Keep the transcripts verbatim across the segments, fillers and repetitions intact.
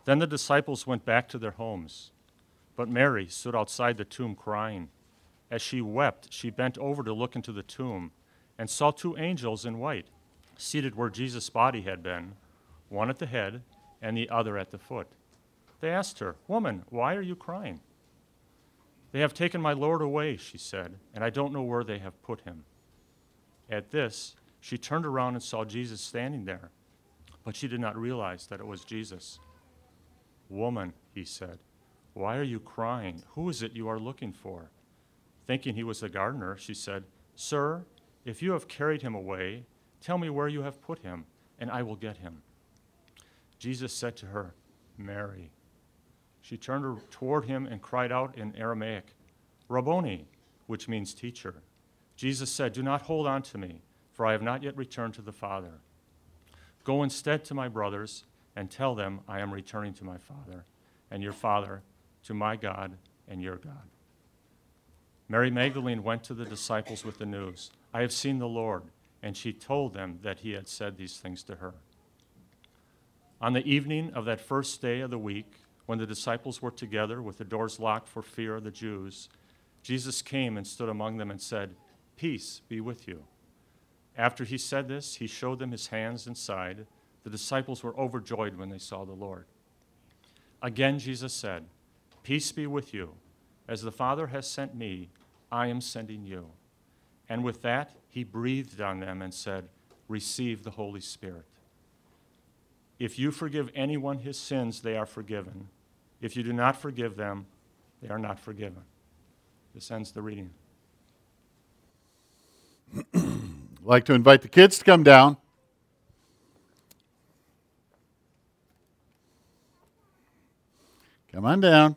Then the disciples went back to their homes. But Mary stood outside the tomb crying. As she wept, she bent over to look into the tomb and saw two angels in white, seated where Jesus' body had been, one at the head and the other at the foot. They asked her, "Woman, why are you crying?" "They have taken my Lord away," she said, "and I don't know where they have put him." At this, she turned around and saw Jesus standing there, but she did not realize that it was Jesus. "Woman," he said, "why are you crying? Who is it you are looking for?" Thinking he was the gardener, she said, "Sir, if you have carried him away, tell me where you have put him, and I will get him." Jesus said to her, "Mary." She turned toward him and cried out in Aramaic, "Rabboni," which means teacher. Jesus said, "Do not hold on to me, for I have not yet returned to the Father. Go instead to my brothers and tell them I am returning to my Father and your Father, to my God and your God." Mary Magdalene went to the disciples with the news, "I have seen the Lord," and she told them that he had said these things to her. On the evening of that first day of the week, when the disciples were together with the doors locked for fear of the Jews, Jesus came and stood among them and said, "Peace be with you." After he said this, he showed them his hands and side. The disciples were overjoyed when they saw the Lord. Again, Jesus said, "Peace be with you. As the Father has sent me, I am sending you." And with that, he breathed on them and said, "Receive the Holy Spirit. If you forgive anyone his sins, they are forgiven. If you do not forgive them, they are not forgiven." This ends the reading. I'd like to invite the kids to come down. Come on down.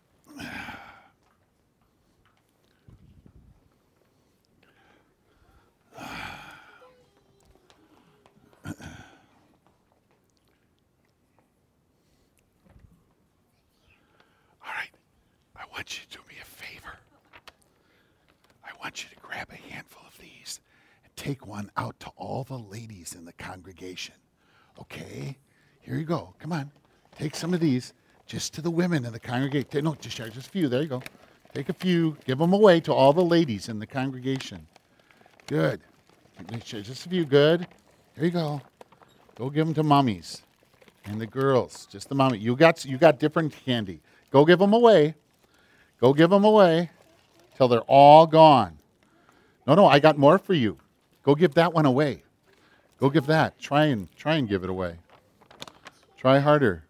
All right, I want you to do me a favor. I want you to grab a handful of these and take one out to all the ladies in the congregation. Okay? Here you go. Come on. Take some of these just to the women in the congregation. No, just, just a few. There you go. Take a few. Give them away to all the ladies in the congregation. Good. Just a few. Good. Here you go. Go give them to mommies and the girls. Just the mommy. You got, you got different candy. Go give them away. Go give them away till they're all gone. No, no, I got more for you. Go give that one away. Go give that. Try and try and give it away. Try harder.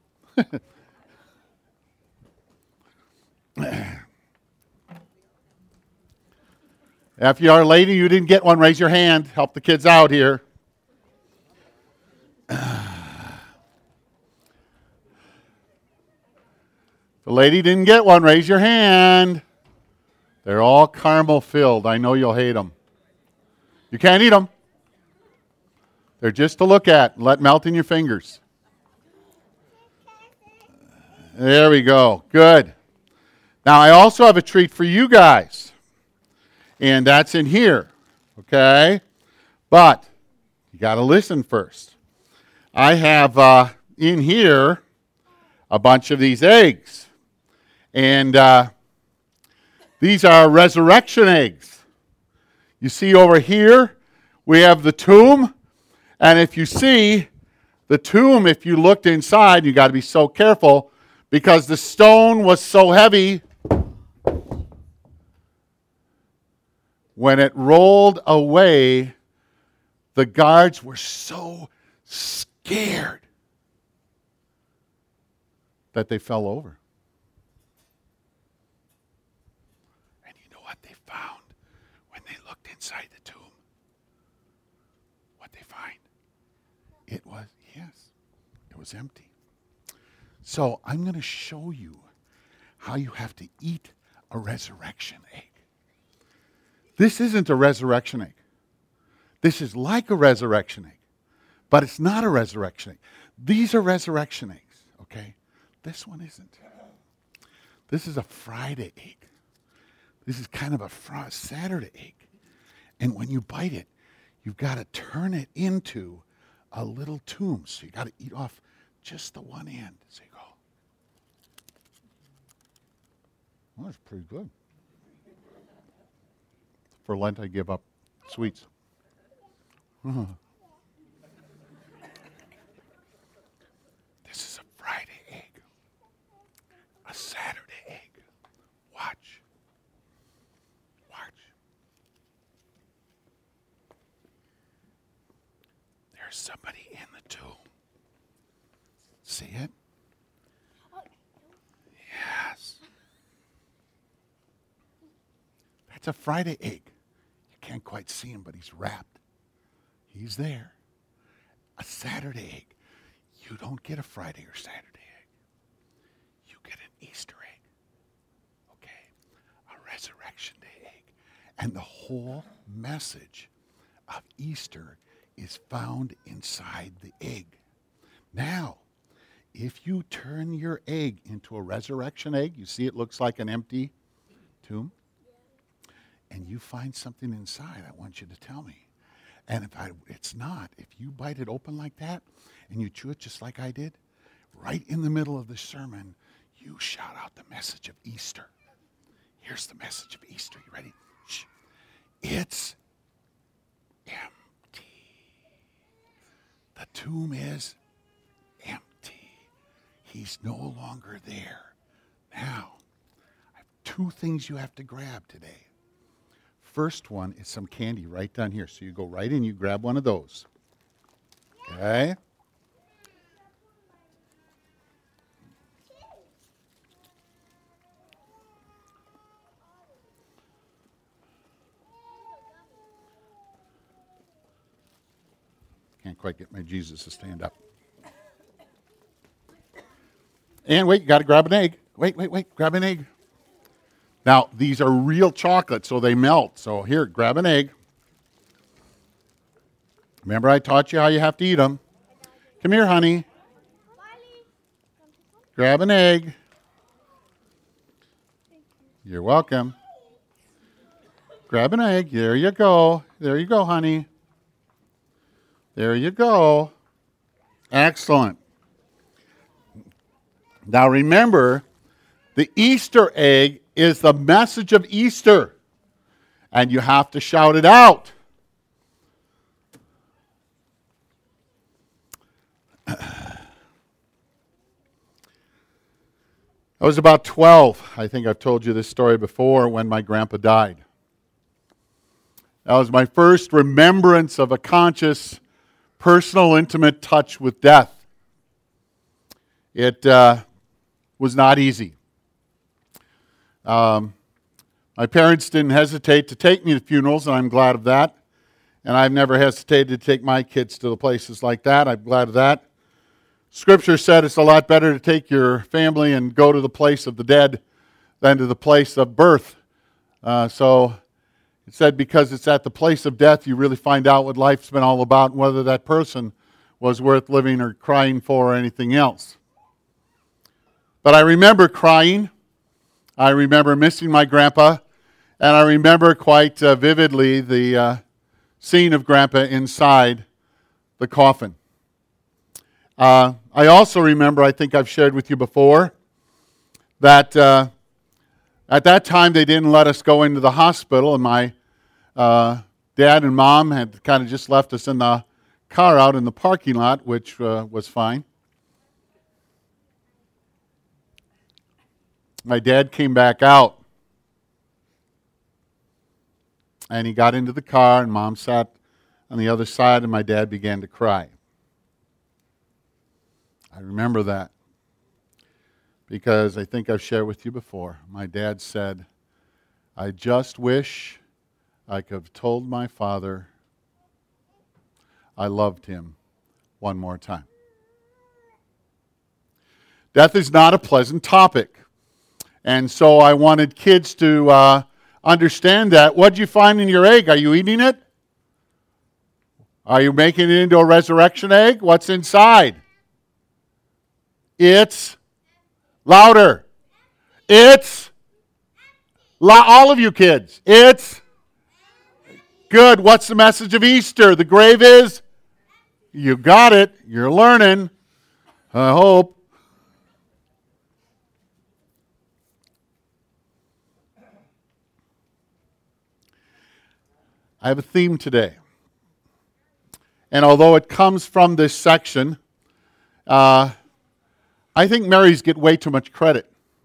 If you are a lady, you didn't get one, raise your hand. Help the kids out here. If the lady didn't get one, raise your hand. They're all caramel filled. I know you'll hate them. You can't eat them. They're just to look at and let melt in your fingers. There we go. Good. Now, I also have a treat for you guys. And that's in here. Okay? But you got to listen first. I have uh, in here a bunch of these eggs. And uh, these are resurrection eggs. You see over here, we have the tomb. And if you see the tomb, if you looked inside, you got to be so careful because the stone was so heavy. When it rolled away, the guards were so scared that they fell over. And you know what they found when they looked inside the tomb? What they find? It was, yes, it was empty. So I'm going to show you how you have to eat a resurrection egg. This isn't a resurrection egg. This is like a resurrection egg, but it's not a resurrection egg. These are resurrection eggs, okay? This one isn't. This is a Friday egg. This is kind of a fr- Saturday egg. And when you bite it, you've got to turn it into a little tomb. So you got to eat off just the one end. So you go. Well, that's pretty good. For Lent, I give up sweets. Uh-huh. This is a Friday egg. A Saturday egg. Watch. Watch. There's somebody in the tomb. See it? Yes. That's a Friday egg. You can't quite see him, but he's wrapped. He's there. A Saturday egg. You don't get a Friday or Saturday egg. You get an Easter egg. Okay? A Resurrection Day egg. And the whole message of Easter is found inside the egg. Now, if you turn your egg into a resurrection egg, you see it looks like an empty tomb, and you find something inside, I want you to tell me. And if I, it's not, if you bite it open like that, and you chew it just like I did, right in the middle of the sermon, you shout out the message of Easter. Here's the message of Easter. You ready? Shh. It's empty. The tomb is empty. He's no longer there. Now, I have two things you have to grab today. First one is some candy right down here. So you go right in, you grab one of those. Okay? Can't quite get my Jesus to stand up. And wait, you got to grab an egg. Wait, wait, wait, grab an egg. Now, these are real chocolate, so they melt. So here, grab an egg. Remember I taught you how you have to eat them. Come here, honey. Grab an egg. You're welcome. Grab an egg. There you go. There you go, honey. There you go. Excellent. Now remember, the Easter egg is the message of Easter. And you have to shout it out. I was about twelve. I think I've told you this story before, when my grandpa died. That was my first remembrance of a conscious, personal, intimate touch with death. It uh, was not easy. Um, my parents didn't hesitate to take me to funerals, and I'm glad of that. And I've never hesitated to take my kids to the places like that. I'm glad of that. Scripture said it's a lot better to take your family and go to the place of the dead than to the place of birth. Uh, so it said because it's at the place of death you really find out what life's been all about and whether that person was worth living or crying for or anything else. But I remember crying. I remember missing my grandpa. And I remember quite uh, vividly the uh, scene of Grandpa inside the coffin. Uh, I also remember, I think I've shared with you before, that uh, at that time they didn't let us go into the hospital, and my uh, dad and mom had kind of just left us in the car out in the parking lot, which uh, was fine. My dad came back out. And he got into the car, and Mom sat on the other side, and my dad began to cry. I remember that because I think I've shared with you before. My dad said, I just wish I could have told my father I loved him one more time. Death is not a pleasant topic. And so I wanted kids to uh, understand that. What'd you find in your egg? Are you eating it? Are you making it into a resurrection egg? What's inside? It's louder. It's la- all of you kids. It's good. What's the message of Easter? The grave is? You got it. You're learning. I hope. I have a theme today. And although it comes from this section, uh, I think Mary's get way too much credit.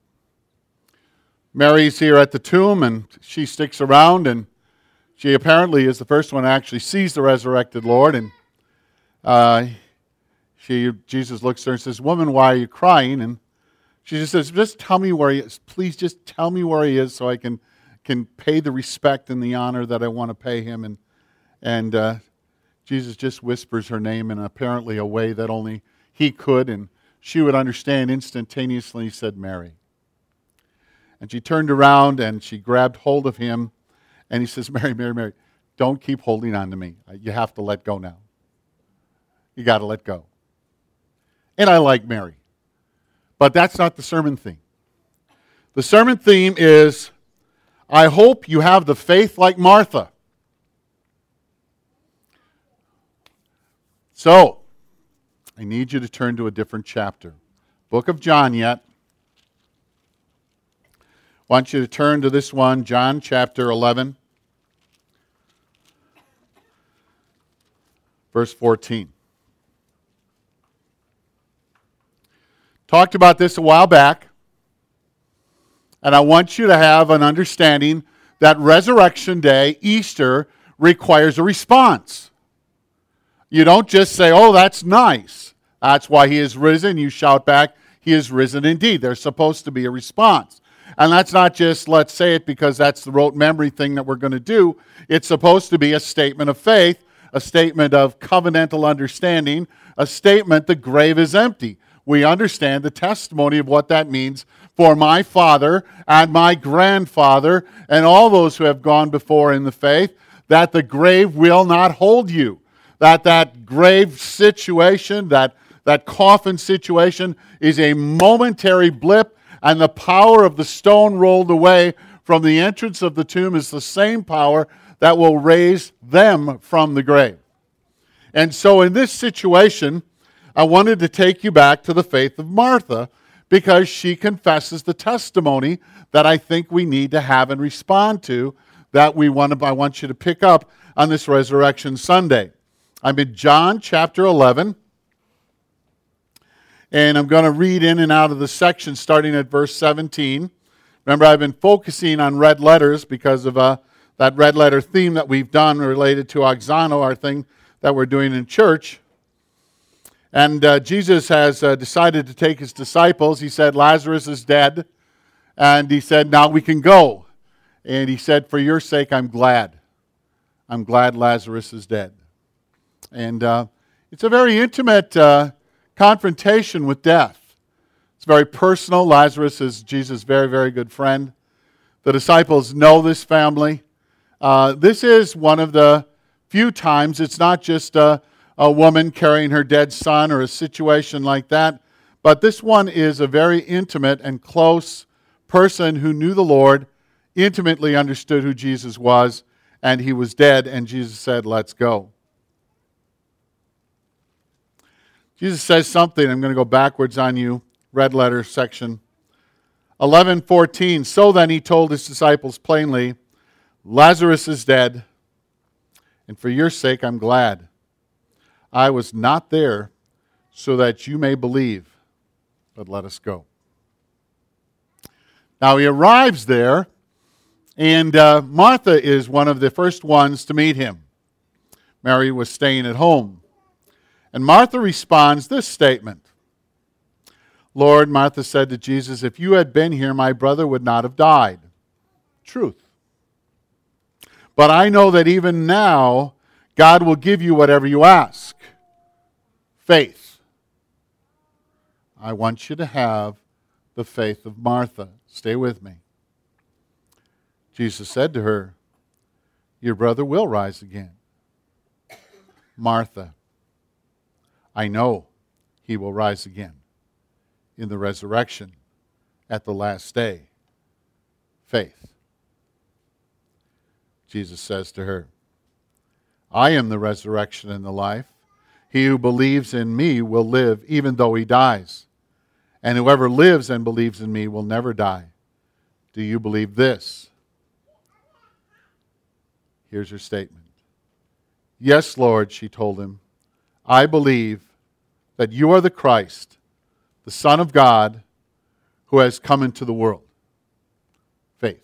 Mary's here at the tomb, and she sticks around, and she apparently is the first one who actually sees the resurrected Lord. And uh, she, Jesus looks at her and says, "Woman, why are you crying?" And she just says, "Just tell me where he is. Please just tell me where he is so I can, can pay the respect and the honor that I want to pay him." And, and uh, Jesus just whispers her name in apparently a way that only he could, and she would understand instantaneously. He said, "Mary." And she turned around and she grabbed hold of him, and he says, "Mary, Mary, Mary, don't keep holding on to me. You have to let go now. You got to let go." And I like Mary. But that's not the sermon theme. The sermon theme is, I hope you have the faith like Martha. So, I need you to turn to a different chapter. Book of John yet. I want you to turn to this one, John chapter eleven, verse fourteen. Talked about this a while back, and I want you to have an understanding that Resurrection Day, Easter, requires a response. You don't just say, "Oh, that's nice. That's why he is risen." You shout back, "He is risen indeed." There's supposed to be a response. And that's not just, let's say it because that's the rote memory thing that we're going to do. It's supposed to be a statement of faith, a statement of covenantal understanding, a statement the grave is empty. We understand the testimony of what that means for my father and my grandfather and all those who have gone before in the faith, that the grave will not hold you. That that grave situation, that, that coffin situation is a momentary blip, and the power of the stone rolled away from the entrance of the tomb is the same power that will raise them from the grave. And so in this situation, I wanted to take you back to the faith of Martha, because she confesses the testimony that I think we need to have and respond to, that we want to, I want you to pick up on this Resurrection Sunday. I'm in John chapter eleven. And I'm going to read in and out of the section starting at verse seventeen. Remember, I've been focusing on red letters because of uh, that red letter theme that we've done related to Auxano, our thing that we're doing in church. And uh, Jesus has uh, decided to take his disciples. He said, "Lazarus is dead." And he said, "Now we can go." And he said, "For your sake, I'm glad. I'm glad Lazarus is dead." And uh, it's a very intimate uh confrontation with death. It's very personal. Lazarus is Jesus' very, very good friend. The disciples know this family. Uh, this is one of the few times it's not just a, a woman carrying her dead son or a situation like that, but this one is a very intimate and close person who knew the Lord, intimately understood who Jesus was, and he was dead, and Jesus said, "Let's go." Jesus says something. I'm going to go backwards on you. Red letter section. eleven fourteen. "So then he told his disciples plainly, 'Lazarus is dead, and for your sake I'm glad. I was not there so that you may believe, but let us go.'" Now he arrives there, and uh, Martha is one of the first ones to meet him. Mary was staying at home. And Martha responds this statement. "Lord," Martha said to Jesus, "if you had been here, my brother would not have died." Truth. "But I know that even now, God will give you whatever you ask." Faith. I want you to have the faith of Martha. Stay with me. Jesus said to her, "Your brother will rise again." Martha. I know he will rise again in the resurrection at the last day. Faith. Jesus says to her, "I am the resurrection and the life. He who believes in me will live even though he dies. And whoever lives and believes in me will never die. Do you believe this?" Here's her statement. Yes, Lord, she told him. I believe that you are the Christ, the Son of God, who has come into the world. Faith.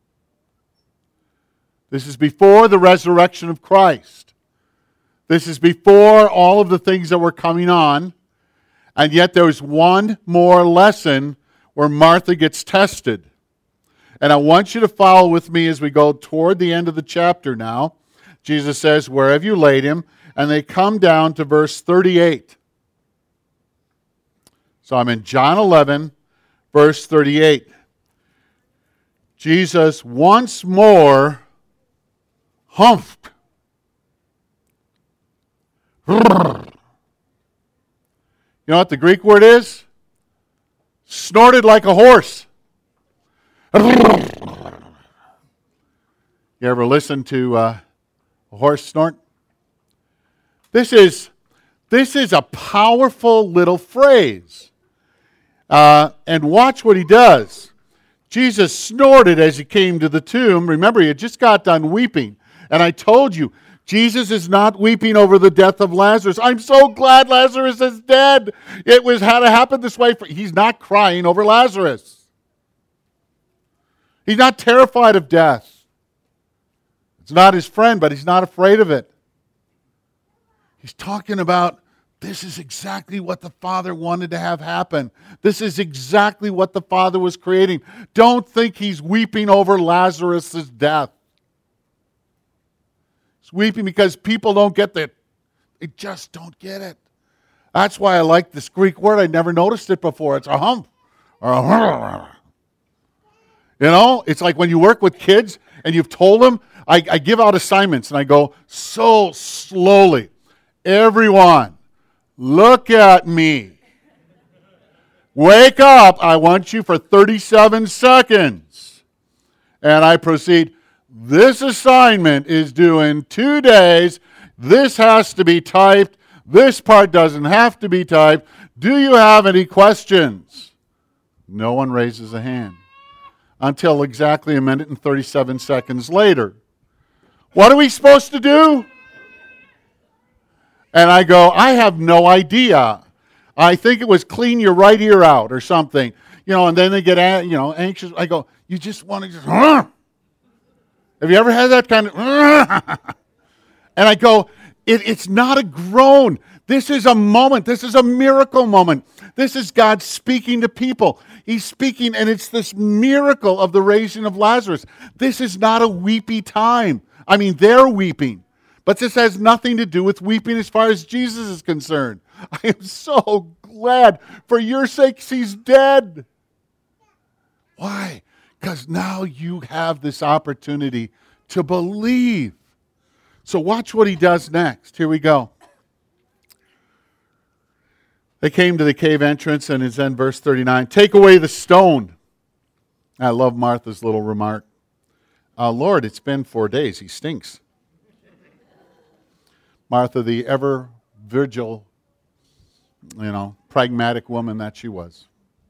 This is before the resurrection of Christ. This is before all of the things that were coming on. And yet there's one more lesson where Martha gets tested. And I want you to follow with me as we go toward the end of the chapter now. Jesus says, where have you laid him? And they come down to verse thirty-eight. So I'm in John eleven, verse thirty-eight. Jesus once more humphed. You know what the Greek word is? Snorted like a horse. You ever listen to uh, a horse snort? This is, this is a powerful little phrase. Uh, and watch what he does. Jesus snorted as he came to the tomb. Remember, he had just got done weeping. And I told you, Jesus is not weeping over the death of Lazarus. I'm so glad Lazarus is dead. It was had to happen this way. For, he's not crying over Lazarus. He's not terrified of death. It's not his friend, but he's not afraid of it. He's talking about this is exactly what the Father wanted to have happen. This is exactly what the Father was creating. Don't think he's weeping over Lazarus' death. He's weeping because people don't get that. They just don't get it. That's why I like this Greek word. I never noticed it before. It's a hump. Or a hump. You know, it's like when you work with kids and you've told them, I, I give out assignments and I go so slowly. Everyone, look at me. Wake up. I want you for thirty-seven seconds. And I proceed. This assignment is due in two days. This has to be typed. This part doesn't have to be typed. Do you have any questions? No one raises a hand. Until exactly a minute and thirty-seven seconds later. What are we supposed to do? And I go, I have no idea. I think it was clean your right ear out or something. You know, and then they get, you know, anxious. I go, you just want to just, Hur! Have you ever had that kind of, Hur! And I go, it, it's not a groan. This is a moment. This is a miracle moment. This is God speaking to people. He's speaking, and it's this miracle of the raising of Lazarus. This is not a weepy time. I mean, they're weeping. But this has nothing to do with weeping as far as Jesus is concerned. I am so glad for your sakes he's dead. Why? Because now you have this opportunity to believe. So watch what he does next. Here we go. They came to the cave entrance, and it's in verse thirty-nine. Take away the stone. I love Martha's little remark. Uh, Lord, it's been four days. He stinks. Martha, the ever vigil, you know, pragmatic woman that she was.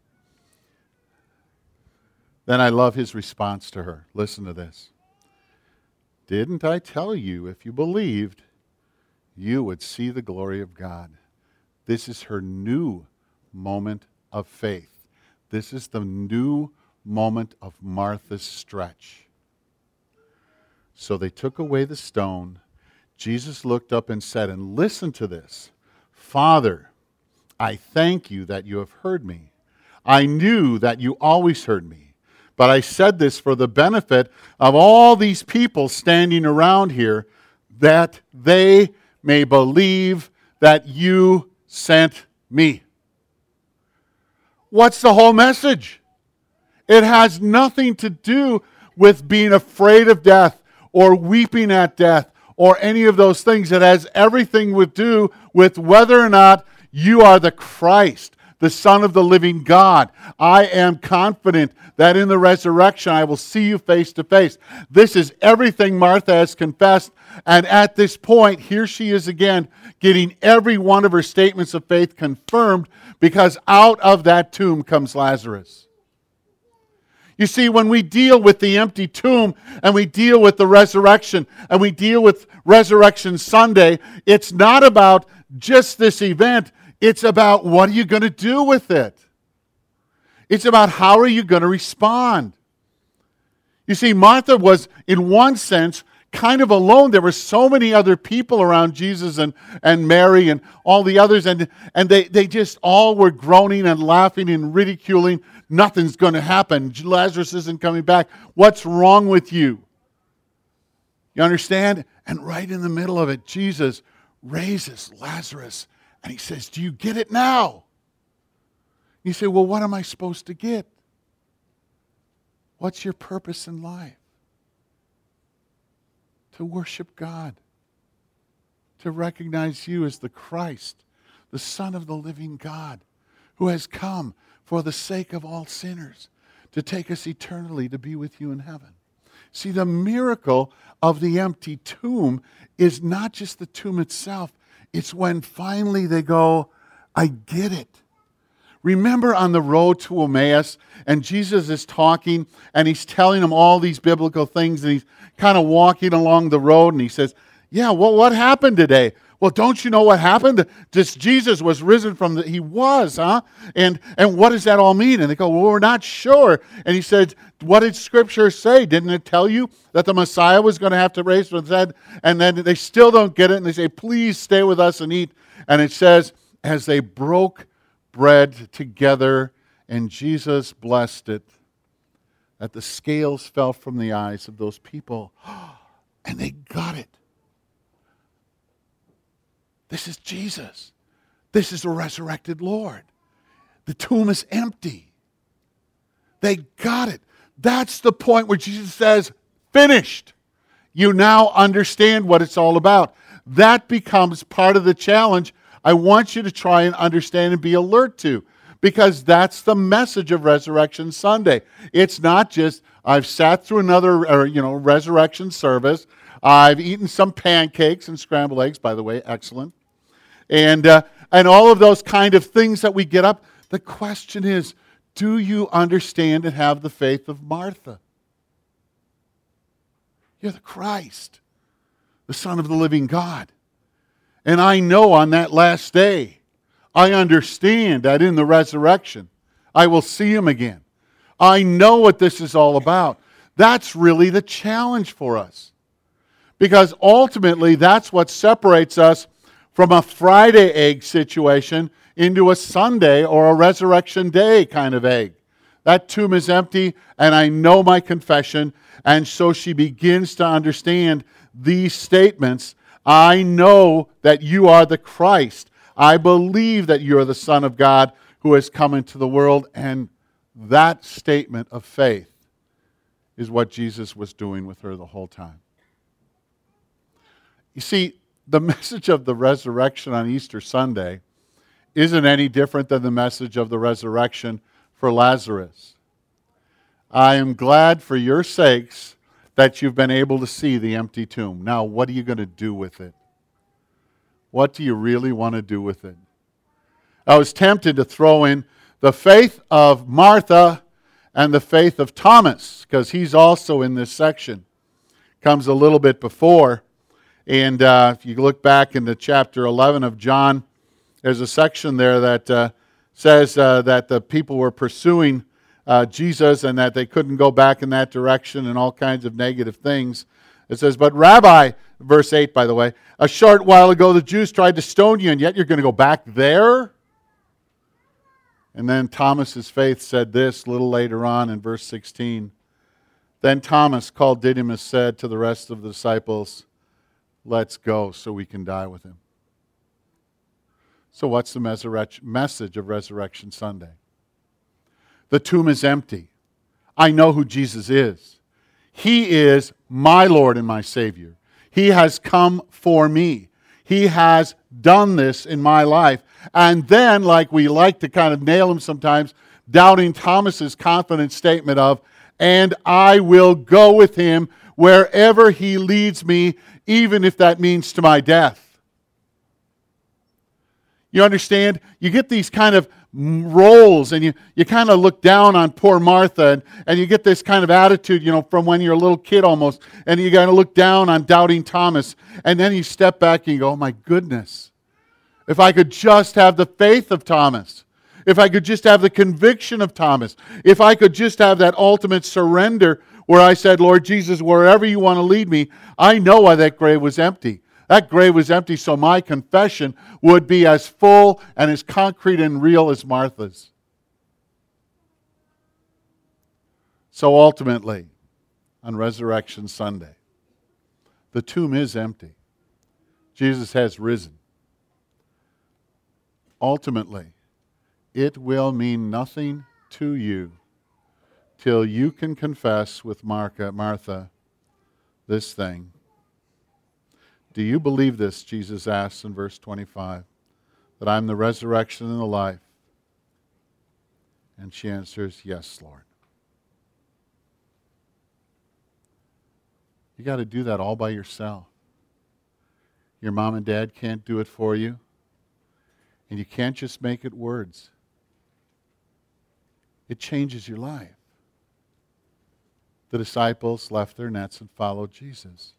Then I love his response to her. Listen to this. Didn't I tell you, if you believed, you would see the glory of God? This is her new moment of faith. This is the new moment of Martha's stretch. So they took away the stone. Jesus looked up and said, and listen to this, Father, I thank you that you have heard me. I knew that you always heard me, but I said this for the benefit of all these people standing around here, that they may believe that you sent me. What's the whole message? It has nothing to do with being afraid of death or weeping at death or any of those things. It has everything to do with whether or not you are the Christ, the Son of the living God. I am confident that in the resurrection I will see you face to face. This is everything Martha has confessed. And at this point, here she is again, getting every one of her statements of faith confirmed, because out of that tomb comes Lazarus. You see, when we deal with the empty tomb and we deal with the resurrection and we deal with Resurrection Sunday, it's not about just this event. It's about what are you going to do with it? It's about how are you going to respond? You see, Martha was, in one sense, kind of alone. There were so many other people around Jesus and, and Mary and all the others, and, and they, they just all were groaning and laughing and ridiculing. Nothing's going to happen. Lazarus isn't coming back. What's wrong with you? You understand? And right in the middle of it, Jesus raises Lazarus, and he says, do you get it now? You say, well, what am I supposed to get? What's your purpose in life? To worship God. To recognize you as the Christ, the Son of the living God, who has come for the sake of all sinners, to take us eternally to be with you in heaven. See, the miracle of the empty tomb is not just the tomb itself. It's when finally they go, I get it. Remember on the road to Emmaus, and Jesus is talking, and he's telling them all these biblical things, and he's kind of walking along the road, and he says, yeah, well, what happened today? Well, don't you know what happened? This Jesus was risen from the, he was, huh? And and what does that all mean? And they go, well, we're not sure. And he said, what did Scripture say? Didn't it tell you that the Messiah was going to have to raise from the dead? And then they still don't get it, and they say, please stay with us and eat. And it says, as they broke bread together, and Jesus blessed it, that the scales fell from the eyes of those people, and they got it. This is Jesus. This is the resurrected Lord. The tomb is empty. They got it. That's the point where Jesus says, finished. You now understand what it's all about. That becomes part of the challenge I want you to try and understand and be alert to, because that's the message of Resurrection Sunday. It's not just, I've sat through another or, you know, resurrection service, I've eaten some pancakes and scrambled eggs, by the way, excellent, and, uh, and all of those kind of things that we get up. The question is, do you understand and have the faith of Martha? You're the Christ, the Son of the living God. And I know on that last day, I understand that in the resurrection, I will see Him again. I know what this is all about. That's really the challenge for us. Because ultimately, that's what separates us from a Friday egg situation into a Sunday or a Resurrection Day kind of egg. That tomb is empty, and I know my confession, and so she begins to understand these statements. I know that you are the Christ. I believe that you are the Son of God who has come into the world, and that statement of faith is what Jesus was doing with her the whole time. You see, the message of the resurrection on Easter Sunday isn't any different than the message of the resurrection for Lazarus. I am glad for your sakes that you've been able to see the empty tomb. Now, what are you going to do with it? What do you really want to do with it? I was tempted to throw in the faith of Martha and the faith of Thomas, because he's also in this section. Comes a little bit before. And uh, if you look back into chapter eleven of John, there's a section there that uh, says uh, that the people were pursuing uh, Jesus and that they couldn't go back in that direction and all kinds of negative things. It says, but Rabbi, verse eight, by the way, a short while ago the Jews tried to stone you, and yet you're going to go back there? And then Thomas's faith said this a little later on in verse sixteen. Then Thomas, called Didymus, said to the rest of the disciples, let's go so we can die with him. So what's the message of Resurrection Sunday? The tomb is empty. I know who Jesus is. He is my Lord and my Savior. He has come for me. He has done this in my life. And then, like we like to kind of nail him sometimes, doubting Thomas's confident statement of, and I will go with him wherever he leads me, even if that means to my death. You understand? You get these kind of rolls, and you, you kind of look down on poor Martha, and, and you get this kind of attitude, you know, from when you're a little kid almost, and you got to look down on doubting Thomas, and then you step back and you go, oh my goodness, if I could just have the faith of Thomas, if I could just have the conviction of Thomas, if I could just have that ultimate surrender where I said, Lord Jesus, wherever you want to lead me, I know why that grave was empty. That grave was empty so my confession would be as full and as concrete and real as Martha's. So ultimately, on Resurrection Sunday, the tomb is empty. Jesus has risen. Ultimately, it will mean nothing to you till you can confess with Martha, Martha this thing. Do you believe this, Jesus asks in verse twenty-five, that I'm the resurrection and the life? And she answers, yes, Lord. You got to do that all by yourself. Your mom and dad can't do it for you. And you can't just make it words. It changes your life. The disciples left their nets and followed Jesus.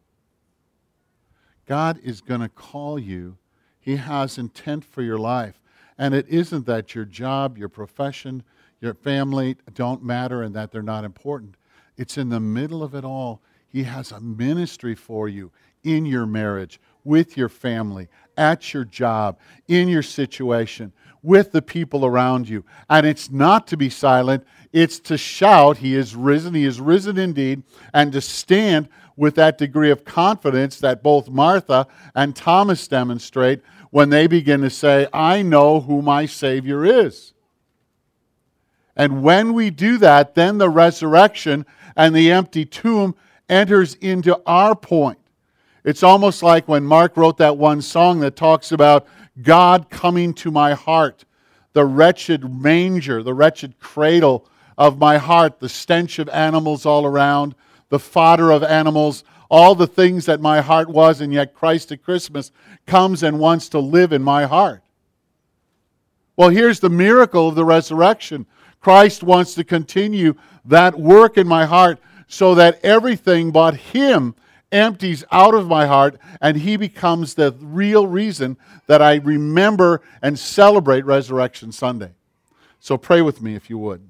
God is going to call you. He has intent for your life. And it isn't that your job, your profession, your family don't matter and that they're not important. It's in the middle of it all. He has a ministry for you in your marriage, with your family, at your job, in your situation, with the people around you. And it's not to be silent. It's to shout, He is risen, He is risen indeed, and to stand with that degree of confidence that both Martha and Thomas demonstrate when they begin to say, I know who my Savior is. And when we do that, then the resurrection and the empty tomb enters into our point. It's almost like when Mark wrote that one song that talks about God coming to my heart, the wretched manger, the wretched cradle of my heart, the stench of animals all around, the fodder of animals, all the things that my heart was, and yet Christ at Christmas comes and wants to live in my heart. Well, here's the miracle of the resurrection. Christ wants to continue that work in my heart so that everything but Him empties out of my heart and He becomes the real reason that I remember and celebrate Resurrection Sunday. So pray with me if you would.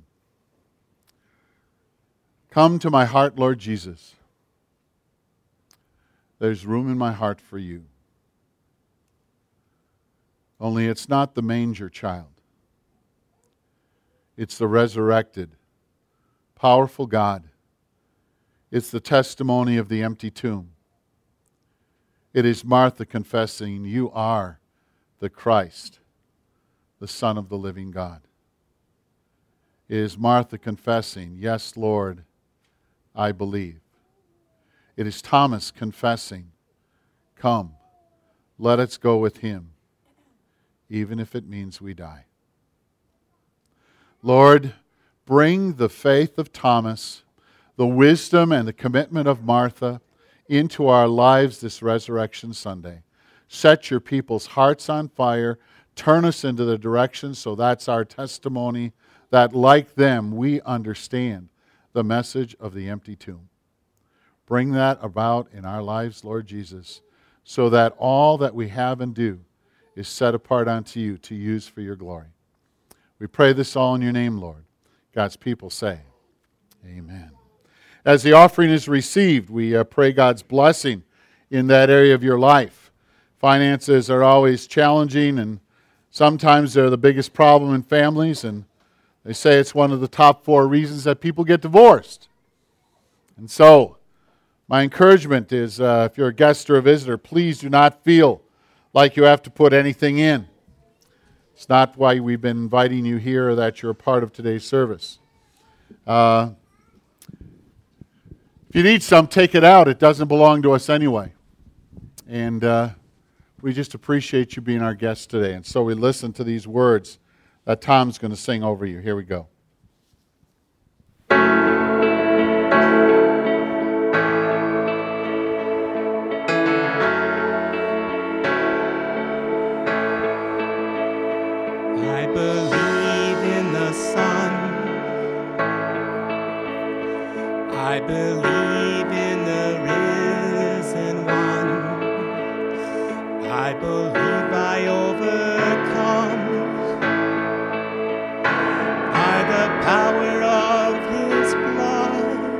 Come to my heart, Lord Jesus. There's room in my heart for you. Only it's not the manger child. It's the resurrected, powerful God. It's the testimony of the empty tomb. It is Martha confessing, you are the Christ, the Son of the living God. It is Martha confessing, yes, Lord, I believe. It is Thomas confessing, come, let us go with Him, even if it means we die. Lord, bring the faith of Thomas, the wisdom and the commitment of Martha into our lives this Resurrection Sunday. Set your people's hearts on fire. Turn us into the direction so that's our testimony that, like them, we understand the message of the empty tomb. Bring that about in our lives, Lord Jesus, so that all that we have and do is set apart unto you to use for your glory. We pray this all in your name, Lord. God's people say, amen. As the offering is received, we uh, pray God's blessing in that area of your life. Finances are always challenging, and sometimes they're the biggest problem in families, and they say it's one of the top four reasons that people get divorced. And so, my encouragement is, uh, if you're a guest or a visitor, please do not feel like you have to put anything in. It's not why we've been inviting you here or that you're a part of today's service. Uh, if you need some, take it out. It doesn't belong to us anyway. And uh, we just appreciate you being our guest today. And so we listen to these words that Tom's going to sing over you. Here we go. I believe I believe in the risen one. I believe I overcome